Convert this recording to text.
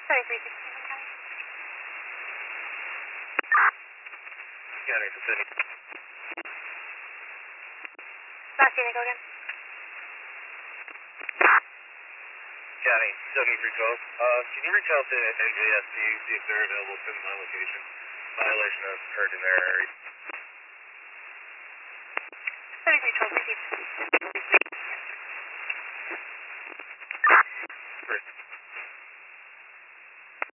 Sorry, 316. County to Sydney. Martina, go again. County, 7312. Can you reach out to NJSP, see if they're available to my location? Violation has occurred in their area.